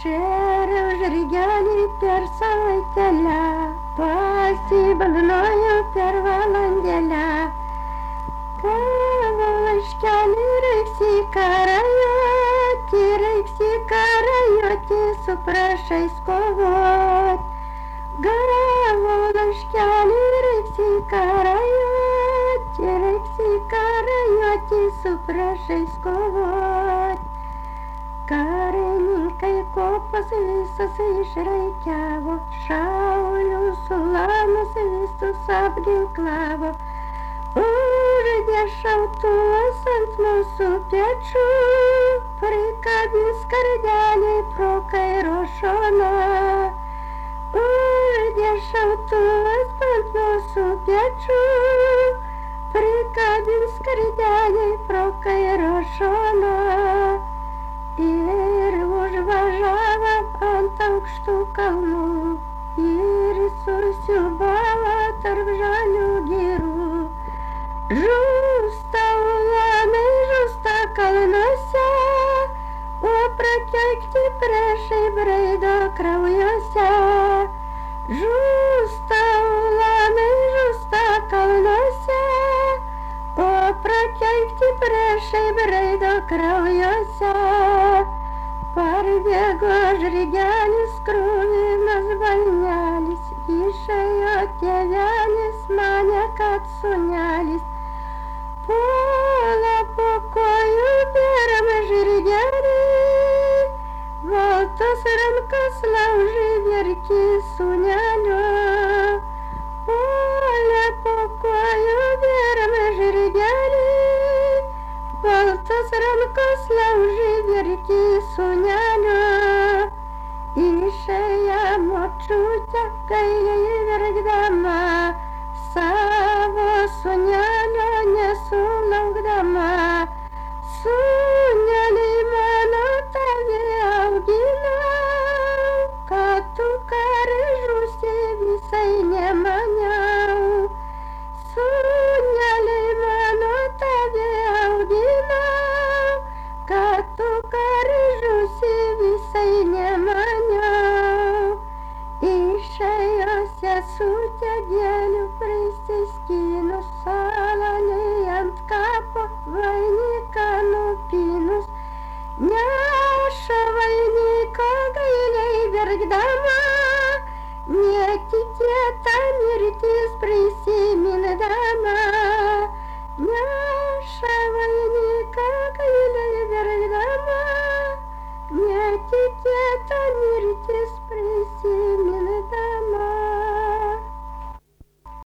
Šėriau žirgelį per savaitėlę, pasibalnoju per valandėlę. Gavo laiškelį, reiks į karajoti, su prašais kovot. Gavo laiškelį, reiks į karajoti, su prašais kovot. Karininkai kopas visas išraikiavo, šaulių sulamus visus apginklavo. Uždė šautuvas ant mūsų pečių, prikabins kardelį pro kairo šoną. Uždė šautuvas ant mūsų pečių, prikabins kardelį pro kairo šoną. Ir užvažiavom ant aukštų kalnų, ir susiūbavo tarp žalių girų. Žūsta ulanai, žūsta kalnuose, o prakeikti priešai braido kraujuose. Žūsta ulanai, žūsta kalnuose, o prakeikti priešai braido kraujuose. Parbėgo žirgelis, kruvinas balnelis, išėjo tėvelis, mane kad sūnelis. Puola po kojų bėram žirgelį, baltas rankas laužai verki sūnelio. Puola po kojų bėram žirgelį, baltas rankas laužai verki sūnelio. Išėjo močiutė gailiai verkdama, savo sūnelio nesulaukdama. Sūnelį mano tave auginau, kad tu kare žūsi visai nemaniau. Sūnelį mano tave auginau, kad tu kare žūsi visai nemaniau. Išėjo sesutė gėlių prisiskynus, saloniai ant kapo vainiką nupynus. Neša vainiką gailiai verkdama, netikėta mirtis prisimindama. Neša vainiką gailiai verkdama, netikėta mirtis prisimindama.